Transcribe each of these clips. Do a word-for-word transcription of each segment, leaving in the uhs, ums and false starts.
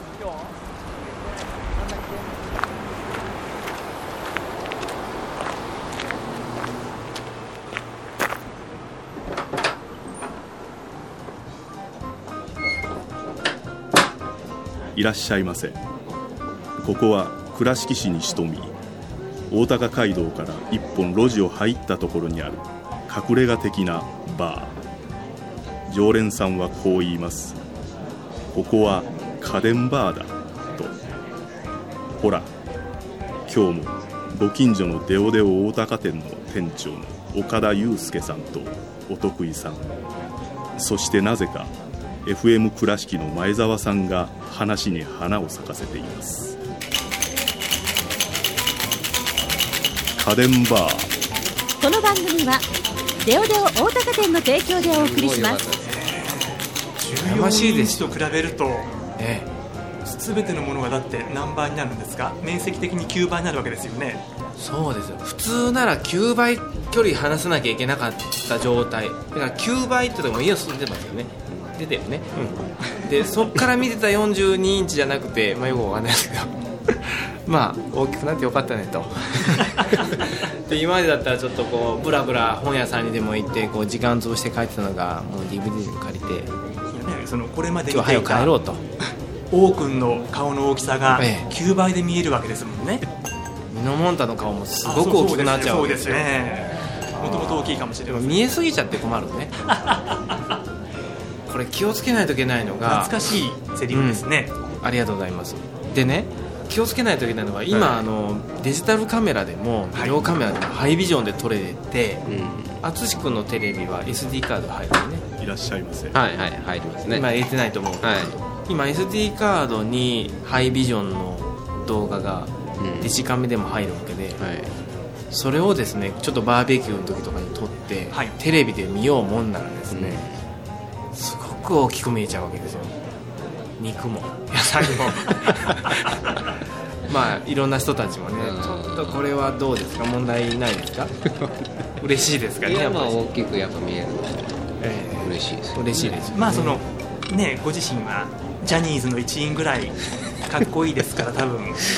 いらっしゃいませ。ここは倉敷市に潜み、大高街道から一本路地を入ったところにある隠れ家的なバー。常連さんはこう言います。ここは家電バーだと。ほら、今日もご近所のデオデオ大高店の店長の岡田祐介さんとお得意さん、そしてなぜかエフエム 倉敷の前澤さんが話に花を咲かせています。家電バー。 この番組はデオデオ大高店の提供でお送りします。 じゅうよんインチと比べると、ええ、全てのものがだって何倍になるんですか？面積的にきゅうばいになるわけですよね。 そうですよ。普通ならきゅうばい距離離さなきゃいけなかった状態だからきゅうばいってとこも家を進んでますよね。出てるね、うん、でそっから見てたよんじゅうにインチじゃなくて、まあ、よくわかんないですけどまあ大きくなってよかったねとで今までだったらちょっとこうブラブラ本屋さんにでも行ってこう時間潰して帰ってたのがもう ディーブイディー で借りて、いや、 ね、そのこれまで今日は早く帰ろうと。 王くんの顔の大きさがきゅうばいで見えるわけですもんね。 ミノモンタの顔もすごく大きくなっちゃうわけですよ。 もともと大きいかもしれません。 見えすぎちゃって困るねこれ気をつけないといけないのが懐かしいセリフですね、 うん、ありがとうございます。でね、気をつけないといけないのは今、はい、あのデジタルカメラでもビデオカメラでもハイビジョンで撮れて、淳君のテレビは エスディー カード入るよね。 いらっしゃいませ。 はいはい、入りますね。 今入れてないと思う、はい、今 エスディー カードにハイビジョンの動画がデジカメでも入るわけで、うん、はい、それをですねちょっとバーベキューの時とかに撮って、はい、テレビで見ようもんならですね、うん、すごく大きく見えちゃうわけですよ。肉も野菜もまあいろんな人たちもね、ちょっとこれはどうですか、問題ないですか嬉しいですかね。 いや、まあ大きくやっぱ見えるので、えー、嬉しいです、 嬉しいですよね。 まあそのね、ご自身はジャニーズの一員ぐらいかっこいいですから多分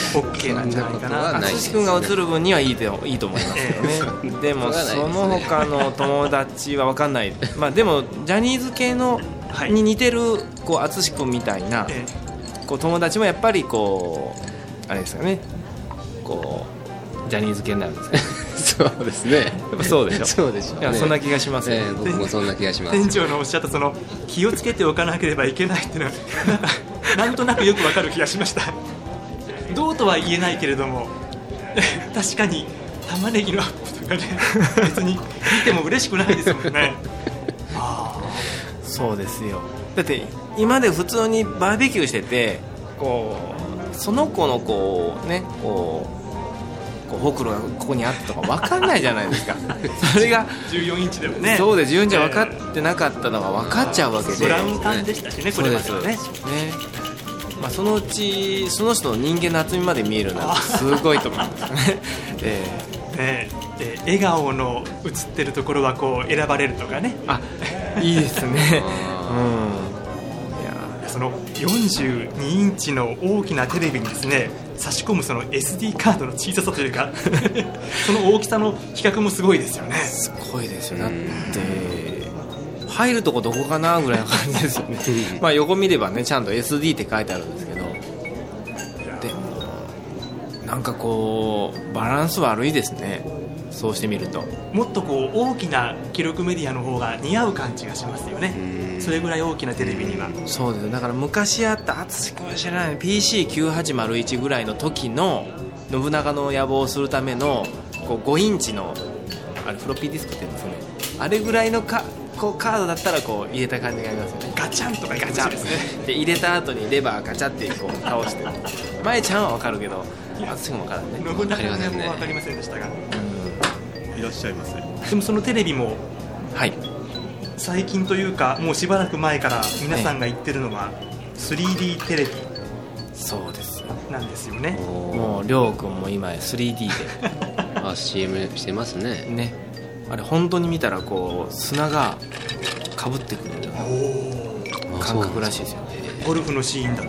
OK なんじゃないかな。 淳君が映る分にはいいと、いいと思いますけどね、えー、でもその他の友達は分かんないまあでもジャニーズ系のに似てるこう淳君みたいな、えー、こう友達もやっぱりこうあれですかね、こうジャニーズ系になるんですかそうですね、 やっぱそうでしょそうでしょう、ね、 いやそんな気がしますね、 えー、僕もそんな気がします。 店長のおっしゃったその気をつけておかなければいけないっていうのはなんとなくよくわかる気がしました。どうとは言えないけれども確かに玉ねぎのアップとかね別に見ても嬉しくないですもんねあ、 そうですよ。だって今まで普通にバーベキューしててこうその子のこうねこうこうほくろがここにあったとか分かんないじゃないですかそれがじゅうよんインチでもね、 そうでじゅうよんインチ分かってなかったのが分かっちゃうわけで、 ブラウン管でしたしね、これまではね。ね、 まあ、そのうちその人の人間の厚みまで見えるなんてすごいと思うんですよねえーねえー、笑顔の映ってるところはこう選ばれるとかね、 あ、いいですねうん、 いやそのよんじゅうにインチの大きなテレビにですね差し込むその エスディー カードの小ささというかその大きさの比較もすごいですよね。 すごいですよ。だって入るとこどこかなぐらいな感じですよねまあ横見ればねちゃんと エスディー って書いてあるんですけど、でもなんかこうバランス悪いですね、そうしてみると。 もっとこう大きな記録メディアの方が似合う感じがしますよね、それぐらい大きなテレビには。 そうです。だから昔あった淳君は知らない ピーシーきゅうはちまるいち ぐらいの時の信長の野望をするためのこうごインチのあれフロッピーディスクって言うんですよね、あれぐらいのかこうカードだったらこう入れた感じがありますよね。 ガチャンとかガチャンですね。 で入れた後にレバーガチャってこう倒して前ちゃんは分かるけど淳君も分からんね。 信長の野望は分かりませんでしたが、 いらっしゃいませ。 でもそのテレビも、 はい、 最近というかもうしばらく前から皆さんが言ってるのは スリーディー テレビそうですよなんですよね。 もうりょうくんも今 スリーディー であ シーエム してますね。 ね、あれ本当に見たらこう砂がかぶってくる感覚らしいですよね。 ゴルフのシーンだと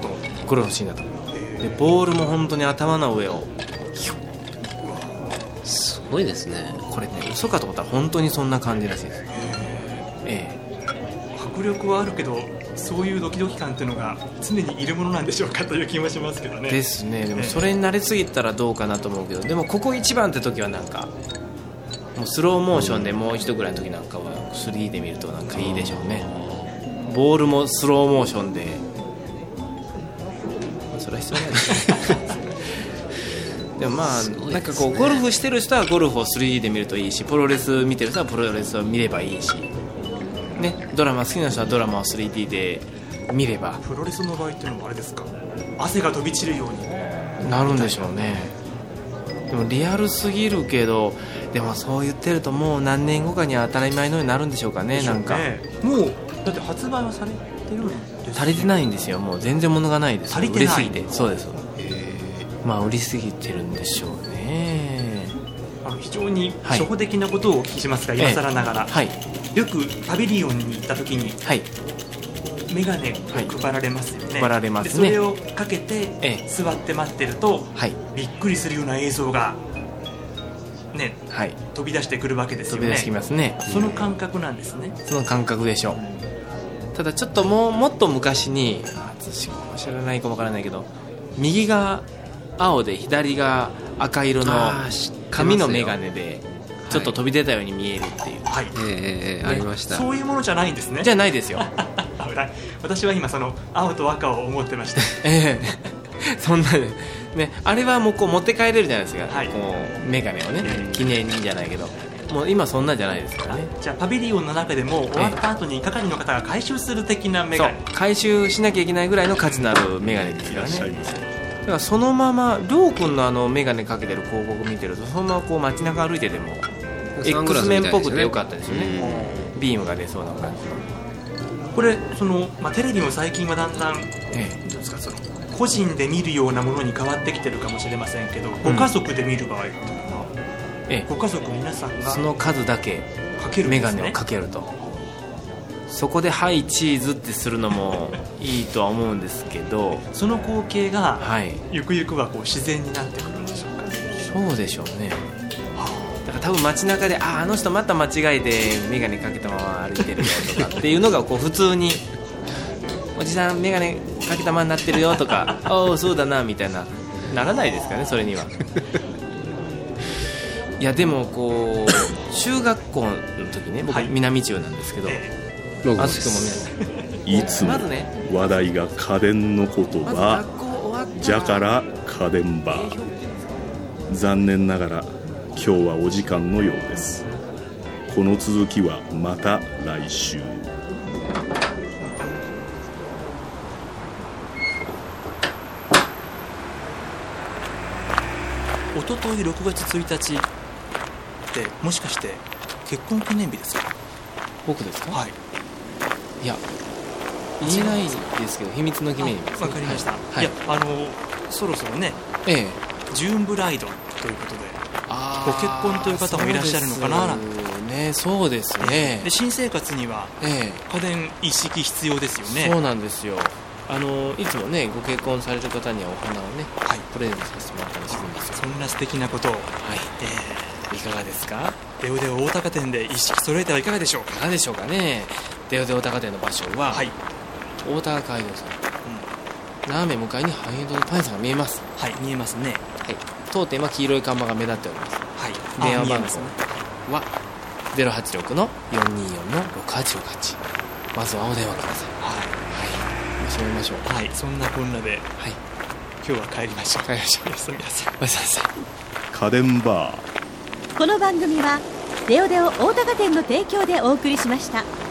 これ欲しいなと。でボールも本当に頭の上をすごいですね。 これね嘘かと思ったら本当にそんな感じらしいです。ええ迫力はあるけどそういうドキドキ感っていうのが常にいるものなんでしょうかという気もしますけどね。 ですね。でもそれに慣れすぎたらどうかなと思うけど、でもここ一番って時はなんかもうスローモーションでもう一度ぐらいの時なんかは スリー で見るとなんかいいでしょうね。ボールもスローモーションで、まあ、それは必要ないですねでもまあなんかこうゴルフしてる人はゴルフを スリー で見るといいし、プロレス見てる人はプロレスを見ればいいしね、ドラマ好きな人はドラマを スリーディー で見れば。 プロレスの場合っていうのはあれですか、汗が飛び散るようになるんでしょうね。でもリアルすぎるけど、でもそう言ってるともう何年後かには当たり前のようになるんでしょうかね。なんかもうだって発売はされてるんです足りてないんですよ。もう全然物がないです。 足りてない。 売れすぎて。そうです。まあ売りすぎてるんでしょうね。 あの非常に初歩的なことをお聞きしますが、はい、今更ながら、 はい、 よくパビリオンに行った時に、はい、メガネを配られますよね、はい、 配られますね。 でそれをかけて座って待ってると、はい、びっくりするような映像が、ね、はい、飛び出してくるわけですよね。 飛び出してきますね。 その感覚なんですね。 その感覚でしょう。ただちょっともうもっと昔に、私も知らないかわからないけど、右が青で左が赤色の紙のメガネでちょっと飛び出たように見えるっていう、 はい、 えー、ありました。 そういうものじゃないんですね。 じゃないですよ私は今その青と赤を思ってましたええそんなね、あれはもうこう持って帰れるじゃないですか、はい、こうメガネをね、記念にじゃないけど、もう今そんなんじゃないですからね。 じゃあパビリオンの中でも終わった後に係の方が回収する的なメガネ、 そう回収しなきゃいけないぐらいの価値のあるメガネですからね。だからそのままりょうくんのあのメガネかけてる広告見てると、そのままこう街中歩いてても X メンっぽくてよかったですよね。ビームが出そうな感じ。 これその、まあ、テレビも最近はだんだん、ええ、どうですか、その個人で見るようなものに変わってきてるかもしれませんけど、ご家族で見る場合っていうのは、ええ、ご家族皆さんがその数だけメガネをかけると、そこでハイチーズってするのもいいとは思うんですけど、 その光景が、はい、ゆくゆくはこう自然になってくるんでしょうか。 そうでしょうね。だから多分街中で、あ、あの人また間違いでメガネかけたまま歩いてるよとかっていうのがこう普通におじさんメガネかけたままになってるよとかああそうだなみたいなならないですかね、それには。いやでもこう中学校の時ね、僕、はい、南中なんですけど、あずくもいつも話題が家電のことは、じゃから家電バー。残念ながら今日はお時間のようです。この続きはまた来週。 おとといろくがつついたちってもしかして結婚記念日ですか？ 僕ですか？ はい。 いや言えないですけど秘密の記念日です、ね。 わかりました。はい、いやあのそろそろね、ええ、ジューンブライドということでご結婚という方もいらっしゃるのかななんて。 ね、そうですね。 で新生活には家電一式必要ですよね。 そうなんですよ。あのいつもねご結婚される方にはお花をね、はい、プレゼントさせてもらったりするんですよ。 そんな素敵なことを、はい、 えー、いかがですか？ デオデオ大高店で一式揃えてはいかがでしょうか？ いかがでしょうかね。デオデオ大高店の場所は、はい、大高街道さん、うん、ラーメン向かいにハイエンドのパン屋さんが見えます。 はい、見えますね。 はい、当店は黄色い看板が目立っております。はい、電話番号はゼロはちろくのよんにーよんのろくはちろくはち。まずはお電話ください。はい、はい、閉めましょう。 はい、そんなこんなで、はい、今日は帰りましょう。 帰りましょう。 おやすみなさい。 おやすみなさい。 家電バー。 この番組はデオデオ大高店の提供でお送りしました。